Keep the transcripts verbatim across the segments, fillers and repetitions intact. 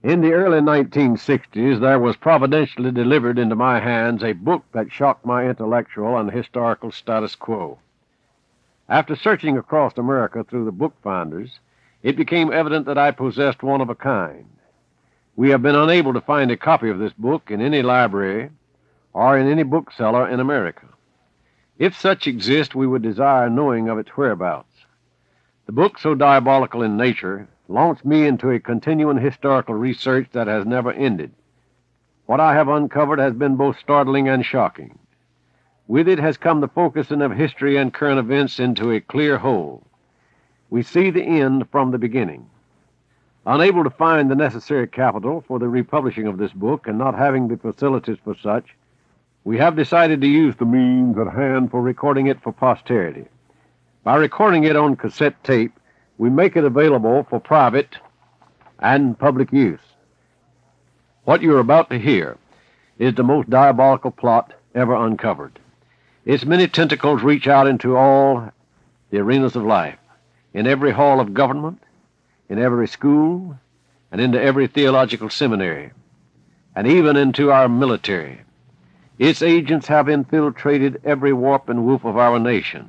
In the early nineteen sixties, there was providentially delivered into my hands a book that shocked my intellectual and historical status quo. After searching across America through the bookfinders, it became evident that I possessed one of a kind. We have been unable to find a copy of this book in any library or in any bookseller in America. If such exist, we would desire knowing of its whereabouts. The book, so diabolical in nature, launched me into a continuing historical research that has never ended. What I have uncovered has been both startling and shocking. With it has come the focusing of history and current events into a clear whole. We see the end from the beginning. Unable to find the necessary capital for the republishing of this book and not having the facilities for such, we have decided to use the means at hand for recording it for posterity. By recording it on cassette tape, we make it available for private and public use. What you are about to hear is the most diabolical plot ever uncovered. Its many tentacles reach out into all the arenas of life, in every hall of government, in every school, and into every theological seminary, and even into our military. Its agents have infiltrated every warp and woof of our nation.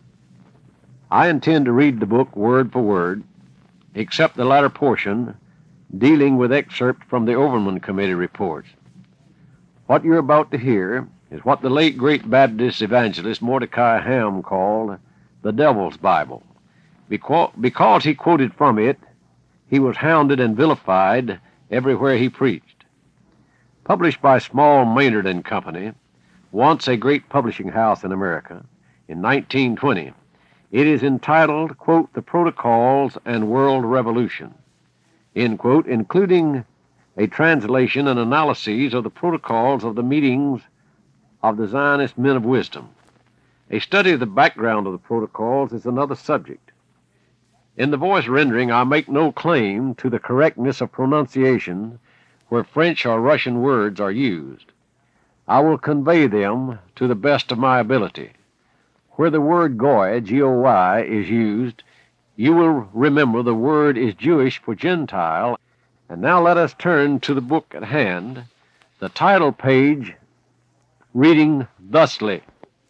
I intend to read the book word for word, except the latter portion dealing with excerpts from the Overman Committee reports. What you're about to hear is what the late great Baptist evangelist Mordecai Ham called the Devil's Bible. Because he quoted from it, he was hounded and vilified everywhere he preached. Published by Small Maynard and Company, once a great publishing house in America, in nineteen twenty, it is entitled, quote, The Protocols and World Revolution, end quote, including a translation and analyses of the protocols of the meetings of the Zionist men of wisdom. A study of the background of the protocols is another subject. In the voice rendering, I make no claim to the correctness of pronunciation where French or Russian words are used. I will convey them to the best of my ability. Where the word goy, G O Y, is used, you will remember the word is Jewish for Gentile. And now let us turn to the book at hand, the title page reading thusly.